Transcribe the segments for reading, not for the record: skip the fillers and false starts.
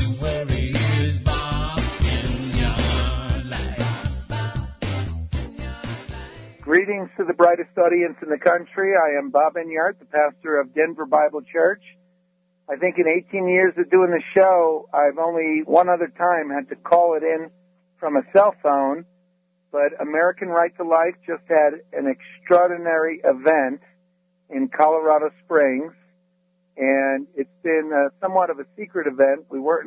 Greetings to the brightest audience in the country. I am Bob Enyart, the pastor of Denver Bible Church. I think in 18 years of doing the show, I've only one other time had to call it in from a cell phone, but American Right to Life just had an extraordinary event in Colorado Springs, and it's been somewhat of a secret event. We weren't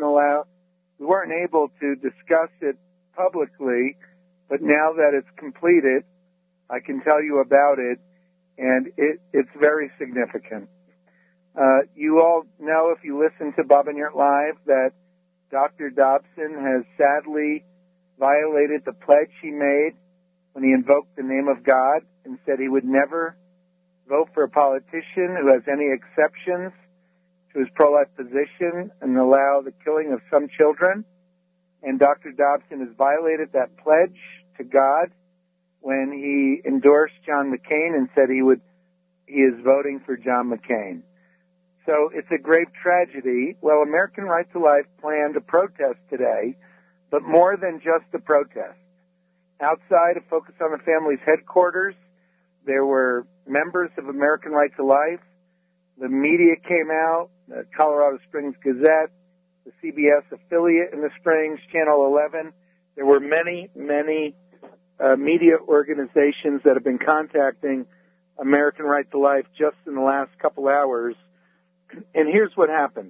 able to discuss it publicly, but now that it's completed, I can tell you about it, and it's very significant. You all know, if you listen to Bob Enyart Live, that Dr. Dobson has sadly violated the pledge he made when he invoked the name of God and said he would never vote for a politician who has any exceptions to his pro-life position and allow the killing of some children. And Dr. Dobson has violated that pledge to God when he endorsed John McCain and said he is voting for John McCain. So it's a grave tragedy. Well, American Right to Life planned a protest today, but more than just a protest. Outside of Focus on the Family's headquarters, there were members of American Right to Life. The media came out, the Colorado Springs Gazette, the CBS affiliate in the Springs, Channel 11. There were many media organizations that have been contacting American Right to Life just in the last couple hours. And here's what happened.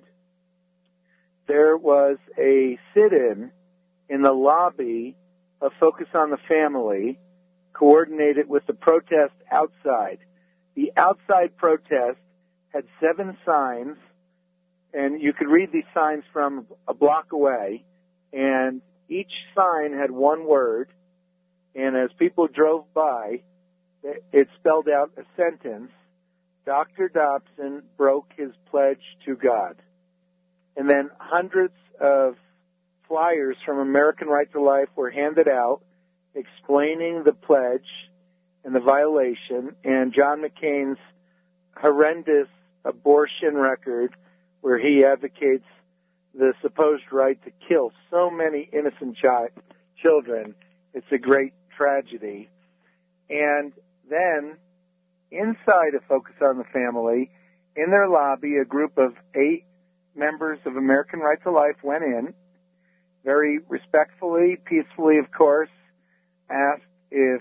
There was a sit-in in the lobby of Focus on the Family, coordinated with the protest outside. The outside protest had 7 signs, and you could read these signs from a block away, and each sign had one word. And as people drove by, it spelled out a sentence: Dr. Dobson broke his pledge to God. And then hundreds of flyers from American Right to Life were handed out explaining the pledge and the violation and John McCain's horrendous abortion record, where he advocates the supposed right to kill so many innocent children. It's a great tragedy. And then, inside of Focus on the Family, in their lobby, a group of 8 members of American Right to Life went in, very respectfully, peacefully, of course, asked if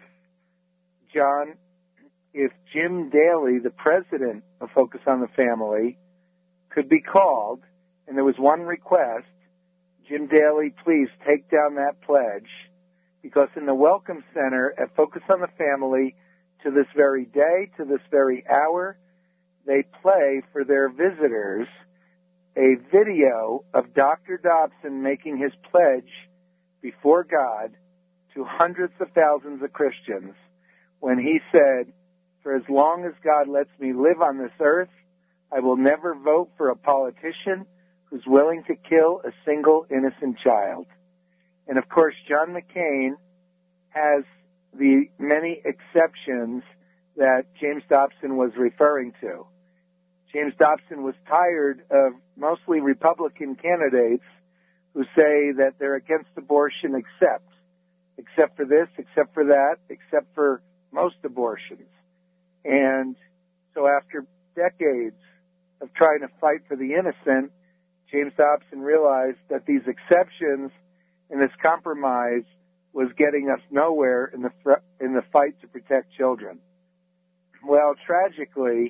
Jim Daly, the president of Focus on the Family, could be called. And there was one request: Jim Daly, please take down that pledge, because in the Welcome Center at Focus on the Family, to this very day, to this very hour, they play for their visitors a video of Dr. Dobson making his pledge before God to hundreds of thousands of Christians when he said, "For as long as God lets me live on this earth, I will never vote for a politician who's willing to kill a single innocent child." And of course, John McCain has the many exceptions that James Dobson was referring to. James Dobson was tired of mostly Republican candidates who say that they're against abortion except for this, except for that, except for most abortions. And so after decades of trying to fight for the innocent, James Dobson realized that these exceptions and this compromise was getting us nowhere in the fight to protect children. Well, tragically,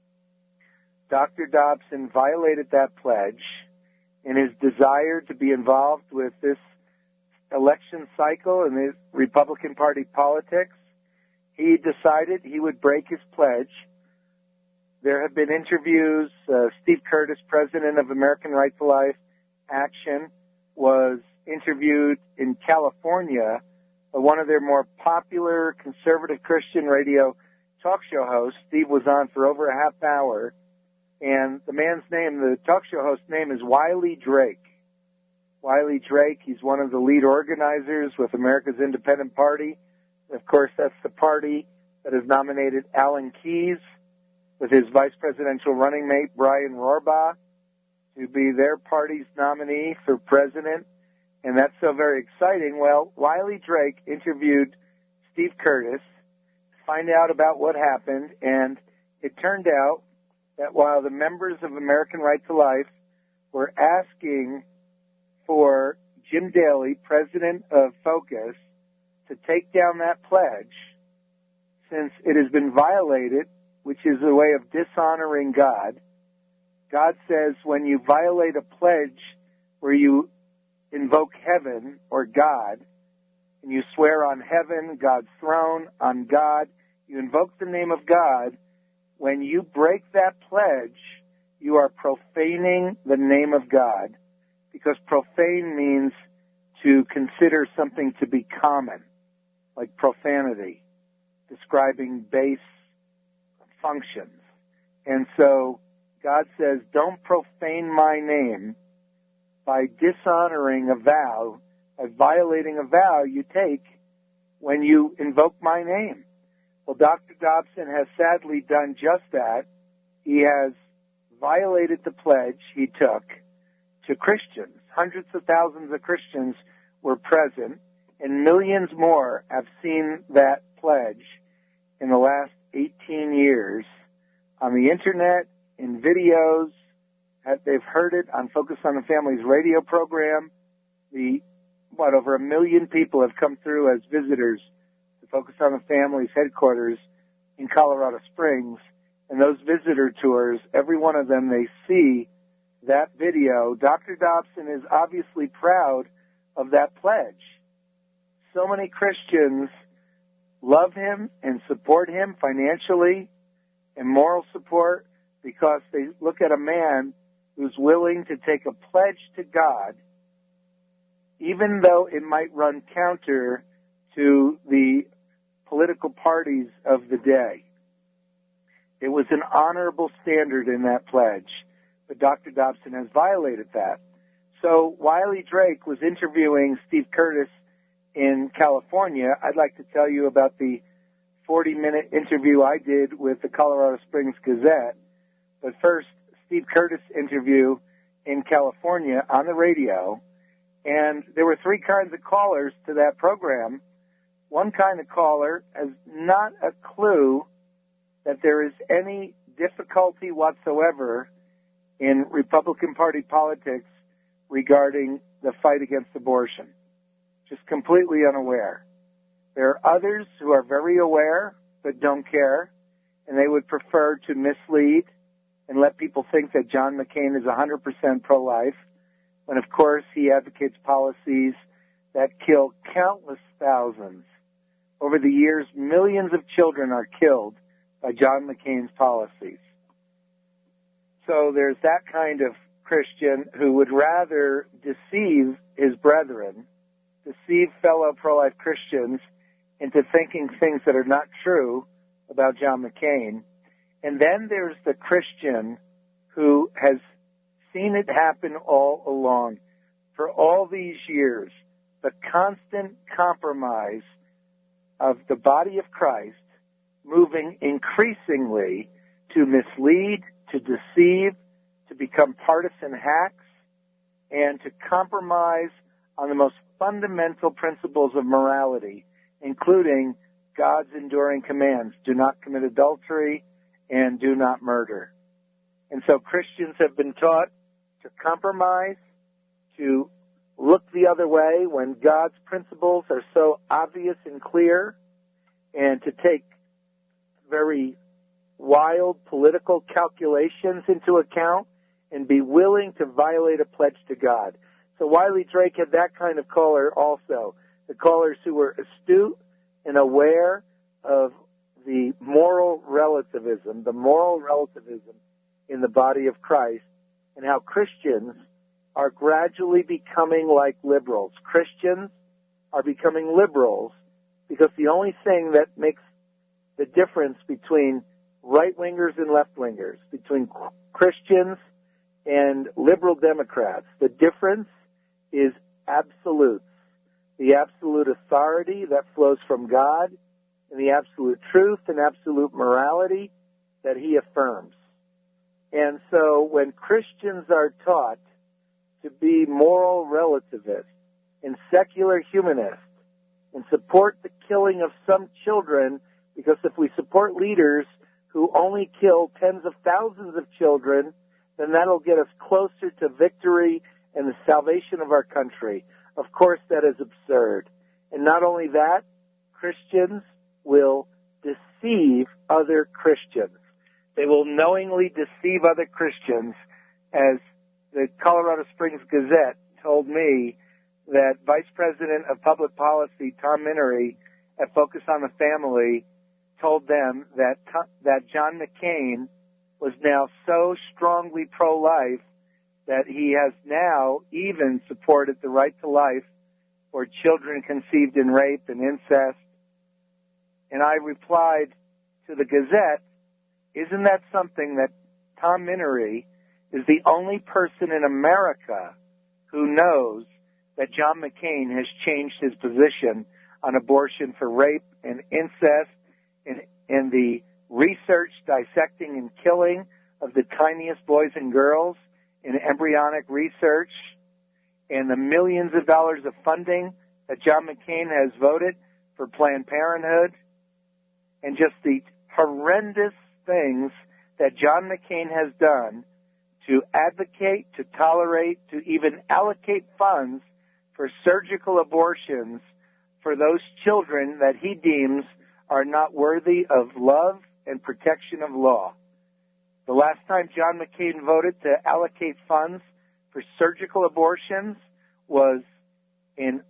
Dr. Dobson violated that pledge in his desire to be involved with this election cycle and his Republican Party politics. He decided he would break his pledge. There have been interviews. Steve Curtis, president of American Right to Life Action, was interviewed in California by one of their more popular conservative Christian radio talk show hosts. Steve was on for over a half hour, and the talk show host's name is Wiley Drake. Wiley Drake, he's one of the lead organizers with America's Independent Party. Of course, that's the party that has nominated Alan Keyes with his vice presidential running mate, Brian Rohrbaugh, to be their party's nominee for president, and that's so very exciting. Well, Wiley Drake interviewed Steve Curtis to find out about what happened, and it turned out that while the members of American Right to Life were asking for Jim Daly, president of Focus, to take down that pledge, since it has been violated, which is a way of dishonoring God. God says when you violate a pledge where you invoke heaven or God, and you swear on heaven, God's throne, on God, you invoke the name of God, when you break that pledge, you are profaning the name of God, because profane means to consider something to be common, like profanity, describing base functions. And so God says, don't profane my name by dishonoring a vow, by violating a vow you take when you invoke my name. Well, Dr. Dobson has sadly done just that. He has violated the pledge he took to Christians. Hundreds of thousands of Christians were present, and millions more have seen that pledge in the last 18 years on the internet, in videos. They've heard it on Focus on the Family's radio program. Over 1 million people have come through as visitors to Focus on the Family's headquarters in Colorado Springs. And those visitor tours, every one of them, they see that video. Dr. Dobson is obviously proud of that pledge. So many Christians love him and support him financially and moral support because they look at a man who's willing to take a pledge to God, even though it might run counter to the political parties of the day. It was an honorable standard in that pledge, but Dr. Dobson has violated that. So Wiley Drake was interviewing Steve Curtis in California. I'd like to tell you about the 40-minute interview I did with the Colorado Springs Gazette. But first, Steve Curtis' interview in California on the radio. And there were 3 kinds of callers to that program. One kind of caller has not a clue that there is any difficulty whatsoever in Republican Party politics regarding the fight against abortion. Just completely unaware. There are others who are very aware but don't care, and they would prefer to mislead and let people think that John McCain is 100% pro-life, when of course he advocates policies that kill countless thousands. Over the years, millions of children are killed by John McCain's policies. So there's that kind of Christian who would rather deceive his brethren, deceive fellow pro-life Christians into thinking things that are not true about John McCain. And then there's the Christian who has seen it happen all along. For all these years, the constant compromise of the body of Christ moving increasingly to mislead, to deceive, to become partisan hacks, and to compromise on the most fundamental principles of morality, including God's enduring commands: do not commit adultery and do not murder. And so Christians have been taught to compromise, to look the other way when God's principles are so obvious and clear, and to take very wild political calculations into account and be willing to violate a pledge to God. So Wiley Drake had that kind of caller also, the callers who were astute and aware of the moral relativism in the body of Christ, and how Christians are gradually becoming like liberals. Christians are becoming liberals because the only thing that makes the difference between right-wingers and left-wingers, between Christians and liberal Democrats, the difference is absolutes. The absolute authority that flows from God, and the absolute truth and absolute morality that he affirms. And so when Christians are taught to be moral relativists and secular humanists and support the killing of some children, because if we support leaders who only kill tens of thousands of children, then that'll get us closer to victory and the salvation of our country. Of course, that is absurd. And not only that, Christians will deceive other Christians. They will knowingly deceive other Christians, as the Colorado Springs Gazette told me that Vice President of Public Policy Tom Minery at Focus on the Family told them that John McCain was now so strongly pro-life that he has now even supported the right to life for children conceived in rape and incest. And I replied to the Gazette, isn't that something that Tom Minery is the only person in America who knows that John McCain has changed his position on abortion for rape and incest and the research, dissecting, and killing of the tiniest boys and girls in embryonic research, and the millions of dollars of funding that John McCain has voted for Planned Parenthood, and just the horrendous things that John McCain has done to advocate, to tolerate, to even allocate funds for surgical abortions for those children that he deems are not worthy of love and protection of law. The last time John McCain voted to allocate funds for surgical abortions was in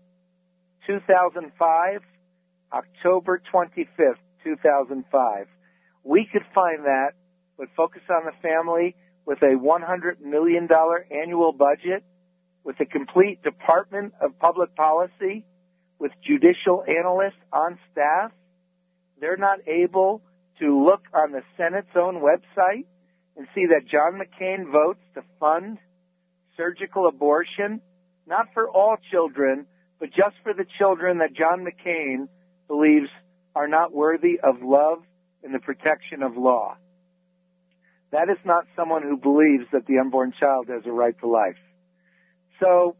2005, October 25th, 2005. We could find that with Focus on the Family with a $100 million annual budget, with a complete Department of Public Policy, with judicial analysts on staff. They're not able to look on the Senate's own website and see that John McCain votes to fund surgical abortion, not for all children, but just for the children that John McCain believes are not worthy of love and the protection of law. That is not someone who believes that the unborn child has a right to life. So,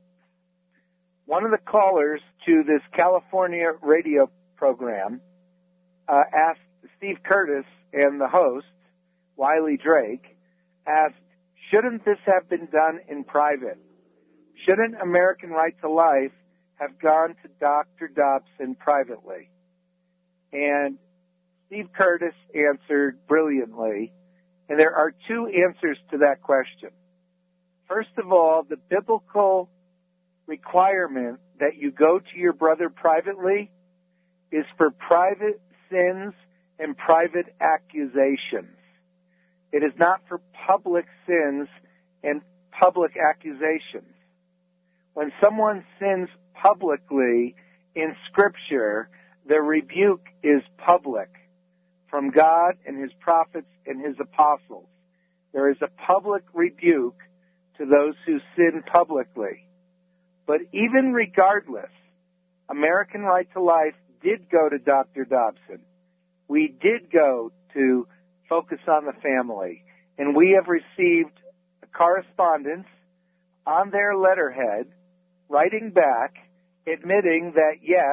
one of the callers to this California radio program asked Steve Curtis, and the host, Wiley Drake, asked, shouldn't this have been done in private? Shouldn't American Right to Life have gone to Dr. Dobson privately? And Steve Curtis answered brilliantly, and there are two answers to that question. First of all, the biblical requirement that you go to your brother privately is for private sins and private accusations. It is not for public sins and public accusations. When someone sins publicly in Scripture, the rebuke is public from God and His prophets and His apostles. There is a public rebuke to those who sin publicly. But even regardless, American Right to Life did go to Dr. Dobson. We did go to Focus on the Family, and we have received correspondence on their letterhead writing back admitting that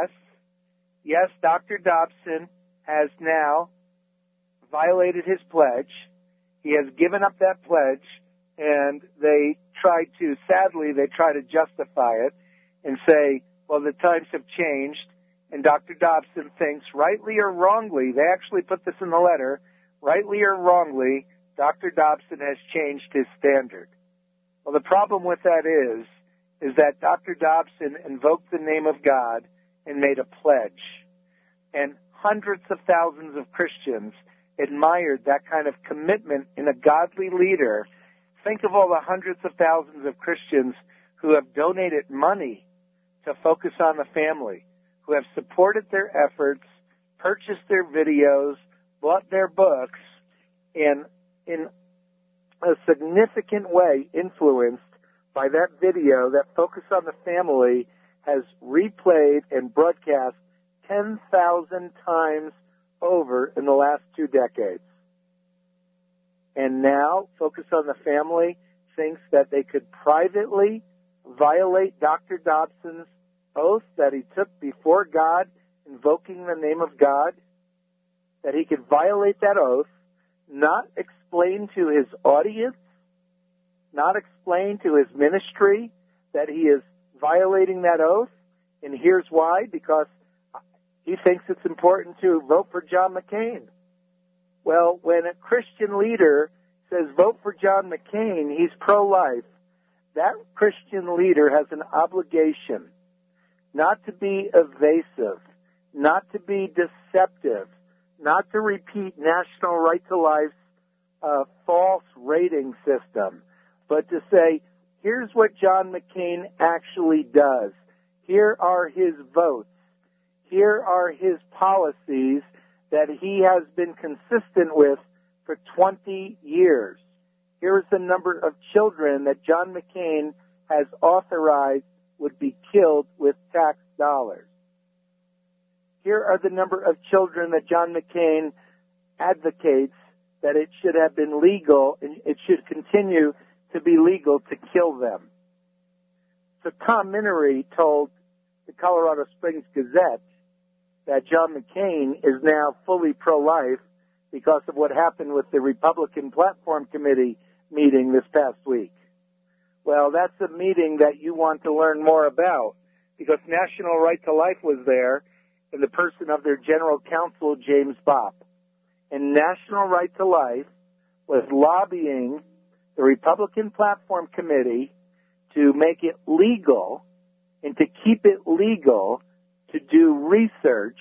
yes, Dr. Dobson has now violated his pledge. He has given up that pledge, and they try to justify it and say, well, the times have changed, and Dr. Dobson thinks, rightly or wrongly, they actually put this in the letter, rightly or wrongly, Dr. Dobson has changed his standard. Well, the problem with that is that Dr. Dobson invoked the name of God and made a pledge. And hundreds of thousands of Christians admired that kind of commitment in a godly leader. Think of all the hundreds of thousands of Christians who have donated money to Focus on the Family, who have supported their efforts, purchased their videos, bought their books, and in a significant way influenced by that video that Focus on the Family has replayed and broadcast 10,000 times over in the last 2 decades. And now Focus on the Family thinks that they could privately violate Dr. Dobson's oath that he took before God, invoking the name of God, that he could violate that oath, not explain to his audience, not explain to his ministry that he is violating that oath. And here's why: because he thinks it's important to vote for John McCain. Well, when a Christian leader says vote for John McCain, he's pro-life, that Christian leader has an obligation not to be evasive, not to be deceptive, not to repeat National Right to Life's false rating system, but to say, here's what John McCain actually does. Here are his votes. Here are his policies that he has been consistent with for 20 years. Here is the number of children that John McCain has authorized would be killed with tax dollars. Here are the number of children that John McCain advocates that it should have been legal and it should continue to be legal to kill them. So Tom Miniry told the Colorado Springs Gazette that John McCain is now fully pro-life because of what happened with the Republican Platform Committee meeting this past week. Well, that's a meeting that you want to learn more about because National Right to Life was there in the person of their general counsel, James Bopp. And National Right to Life was lobbying the Republican Platform Committee to make it legal and to keep it legal to do research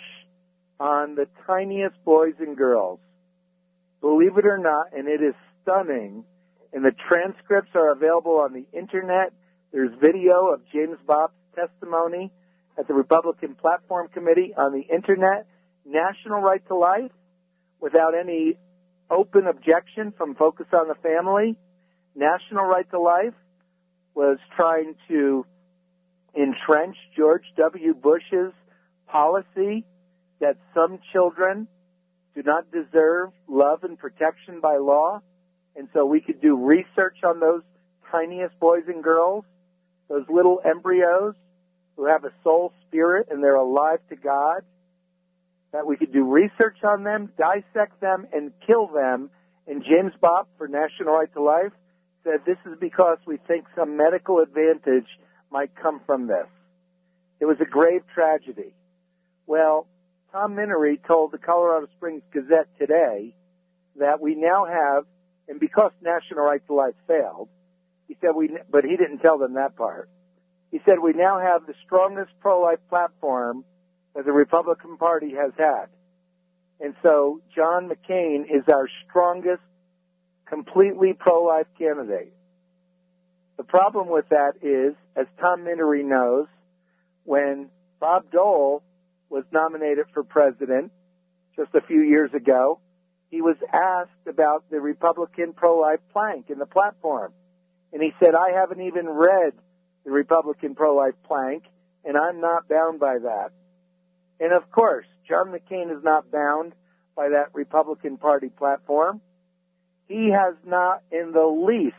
on the tiniest boys and girls. Believe it or not, and it is stunning, and the transcripts are available on the Internet. There's video of James Bopp's testimony at the Republican Platform Committee on the Internet. National Right to Life, without any open objection from Focus on the Family, National Right to Life was trying to entrench George W. Bush's policy that some children do not deserve love and protection by law. And so we could do research on those tiniest boys and girls, those little embryos who have a soul spirit and they're alive to God, that we could do research on them, dissect them, and kill them. And James Bopp for National Right to Life said this is because we think some medical advantage might come from this. It was a grave tragedy. Well, Tom Miniry told the Colorado Springs Gazette today that we now have, and because National Right to Life failed, he said but he didn't tell them that part. He said we now have the strongest pro-life platform that the Republican Party has had. And so John McCain is our strongest, completely pro-life candidate. The problem with that is, as Tom Miniry knows, when Bob Dole was nominated for president just a few years ago, he was asked about the Republican pro-life plank in the platform. And he said, I haven't even read the Republican pro-life plank, and I'm not bound by that. And of course, John McCain is not bound by that Republican Party platform. He has not in the least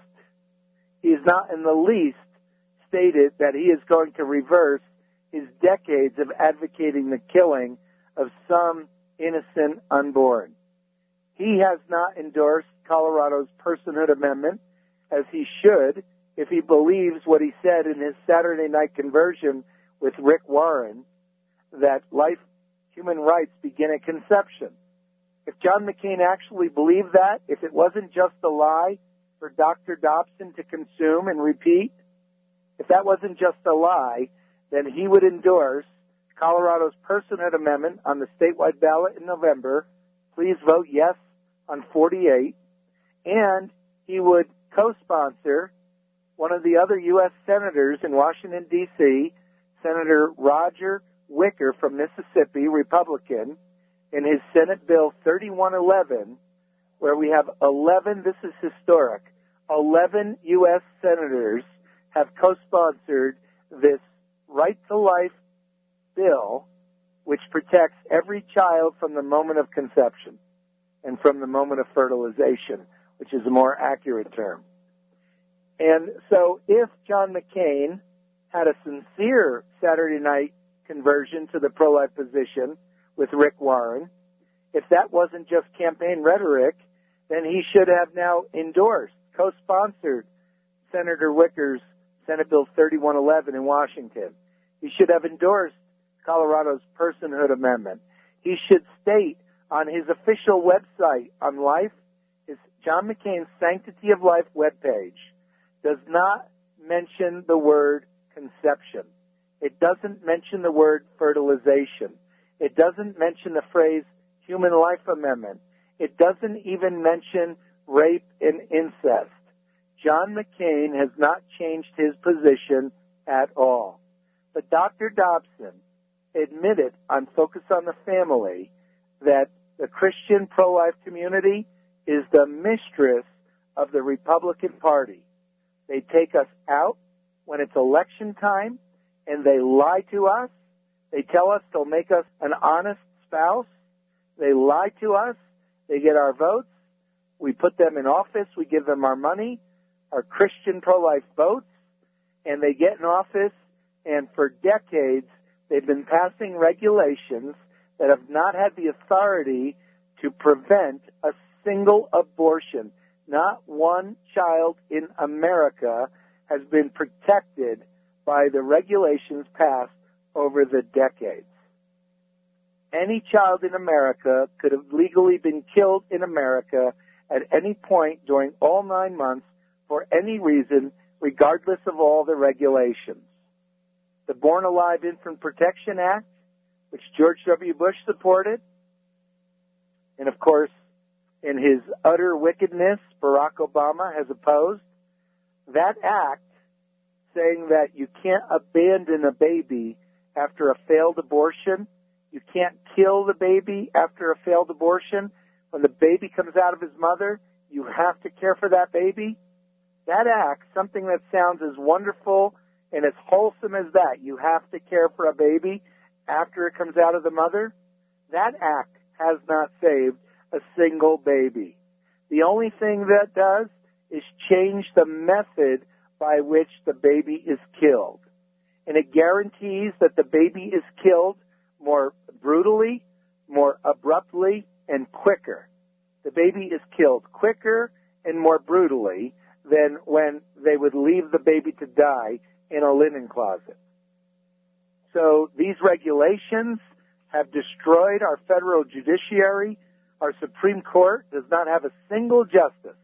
stated that he is going to reverse his decades of advocating the killing of some innocent unborn. He has not endorsed Colorado's personhood amendment, as he should, if he believes what he said in his Saturday night conversion with Rick Warren, that human rights begin at conception. If John McCain actually believed that, if it wasn't just a lie for Dr. Dobson to consume and repeat, if that wasn't just a lie, then he would endorse Colorado's personhood amendment on the statewide ballot in November. Please vote yes on 48. And he would co-sponsor one of the other U.S. senators in Washington, D.C., Senator Roger Wicker from Mississippi, Republican, in his Senate Bill 3111, where we have 11, this is historic, 11 U.S. senators have co-sponsored this Right to Life bill, which protects every child from the moment of conception and from the moment of fertilization. which is a more accurate term. And so if John McCain had a sincere Saturday night conversion to the pro-life position with Rick Warren, if that wasn't just campaign rhetoric, then he should have now endorsed, co-sponsored Senator Wicker's Senate Bill 3111 in Washington. He should have endorsed Colorado's personhood amendment. He should state on his official website on Life, his John McCain's Sanctity of Life webpage, does not mention the word conception. It doesn't mention the word fertilization. It doesn't mention the phrase human life amendment. It doesn't even mention rape and incest. John McCain has not changed his position at all. But Dr. Dobson admitted on Focus on the Family that the Christian pro-life community is the mistress of the Republican Party. They take us out when it's election time, and they lie to us. They tell us they'll make us an honest spouse. They lie to us. They get our votes. We put them in office. We give them our money, our Christian pro-life votes, and they get in office, and for decades they've been passing regulations that have not had the authority to prevent a single abortion. Not one child in America has been protected by the regulations passed over the decades. Any child in America could have legally been killed in America at any point during all 9 months for any reason, regardless of all the regulations. The Born Alive Infant Protection Act, which George W. Bush supported, and of course, in his utter wickedness, Barack Obama has opposed, that act saying that you can't abandon a baby after a failed abortion, you can't kill the baby after a failed abortion. When the baby comes out of his mother, you have to care for that baby. That act, something that sounds as wonderful and as wholesome as that, you have to care for a baby after it comes out of the mother, that act has not saved a single baby. The only thing that does is change the method by which the baby is killed. And it guarantees that the baby is killed more brutally, more abruptly, and quicker. The baby is killed quicker and more brutally than when they would leave the baby to die in a linen closet. So these regulations have destroyed our federal judiciary. Our Supreme Court does not have a single justice.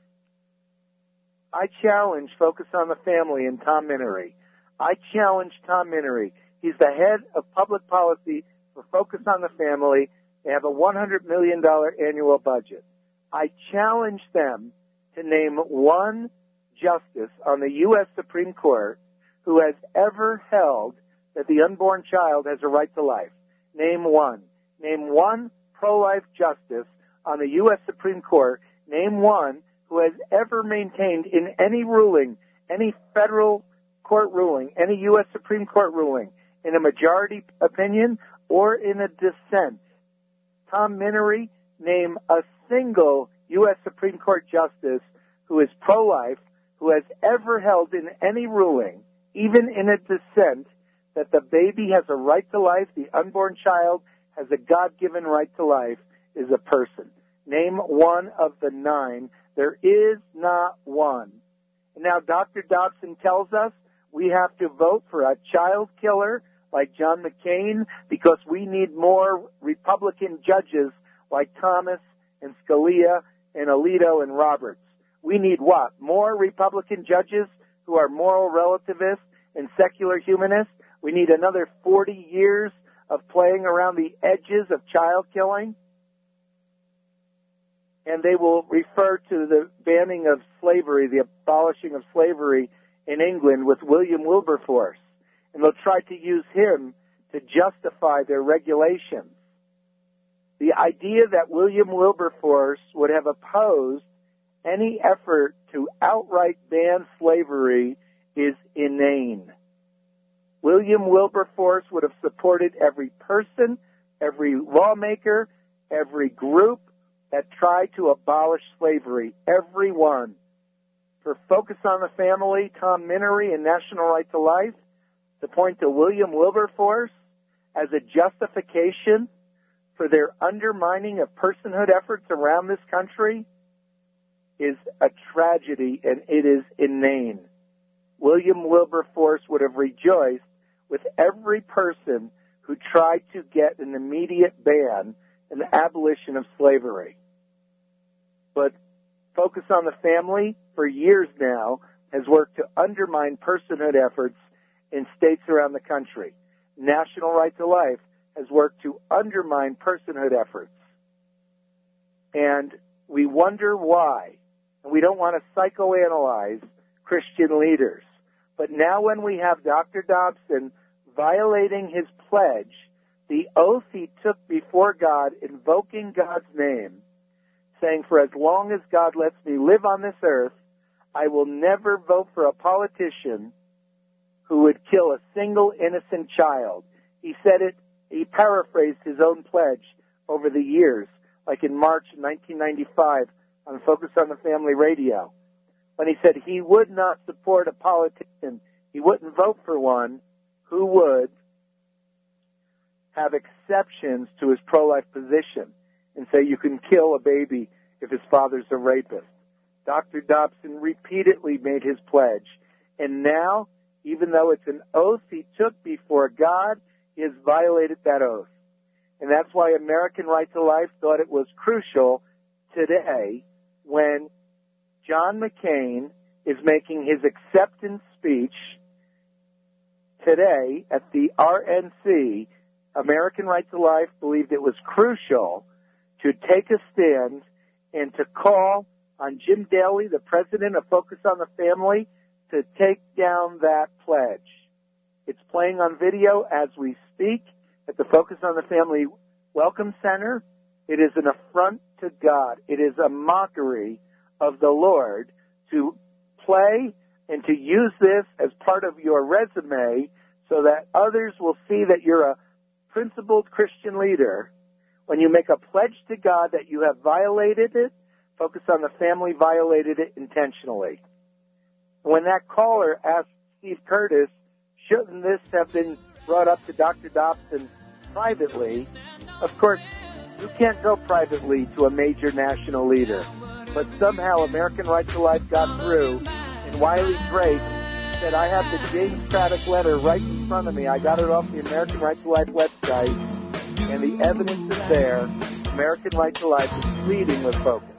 I challenge Focus on the Family and Tom Minery. I challenge Tom Minery. He's the head of public policy for Focus on the Family. They have a $100 million annual budget. I challenge them to name one justice on the U.S. Supreme Court who has ever held that the unborn child has a right to life. Name one. Name one pro-life justice on the U.S. Supreme Court. Name one who has ever maintained in any ruling, any federal court ruling, any U.S. Supreme Court ruling, in a majority opinion or in a dissent. Tom Minery, name a single U.S. Supreme Court justice who is pro-life, who has ever held in any ruling, even in a dissent, that the baby has a right to life, the unborn child has a God-given right to life, is a person. Name one of the 9. There is not one. And now Dr. Dobson tells us we have to vote for a child killer like John McCain because we need more Republican judges like Thomas and Scalia and Alito and Roberts. We need what? More Republican judges who are moral relativists and secular humanists? We need another 40 years of playing around the edges of child killing? And they will refer to the banning of slavery, the abolishing of slavery in England with William Wilberforce. And they'll try to use him to justify their regulations. The idea that William Wilberforce would have opposed any effort to outright ban slavery is inane. William Wilberforce would have supported every person, every lawmaker, every group, that tried to abolish slavery. Every one. For Focus on the Family, Tom Minery and National Right to Life, to point to William Wilberforce as a justification for their undermining of personhood efforts around this country is a tragedy, and it is inane. William Wilberforce would have rejoiced with every person who tried to get an immediate ban and the abolition of slavery. But Focus on the Family, for years now, has worked to undermine personhood efforts in states around the country. National Right to Life has worked to undermine personhood efforts. And we wonder why. And we don't want to psychoanalyze Christian leaders. But now when we have Dr. Dobson violating his pledge, the oath he took before God, invoking God's name, saying, for as long as God lets me live on this earth, I will never vote for a politician who would kill a single innocent child. He said it, he paraphrased his own pledge over the years, like in March 1995 on Focus on the Family Radio, when he said he would not support a politician, he wouldn't vote for one who would have exceptions to his pro-life position and say you can kill a baby if his father's a rapist. Dr. Dobson repeatedly made his pledge. And now, even though it's an oath he took before God, he has violated that oath. And that's why American Right to Life thought it was crucial today when John McCain is making his acceptance speech today at the RNC. American Right to Life believed it was crucial to take a stand and to call on Jim Daly, the president of Focus on the Family, to take down that pledge. It's playing on video as we speak at the Focus on the Family Welcome Center. It is an affront to God. It is a mockery of the Lord to play and to use this as part of your resume so that others will see that you're a principled Christian leader. When you make a pledge to God that you have violated it, Focus on the Family violated it intentionally. When that caller asked Steve Curtis, shouldn't this have been brought up to Dr. Dobson privately? Of course, you can't go privately to a major national leader. But somehow American Right to Life got through, and Wiley Drake said, I have the James Craddock letter right in front of me. I got it off the American Right to Life website, and the evidence is there. American Right to Life is pleading with Focus.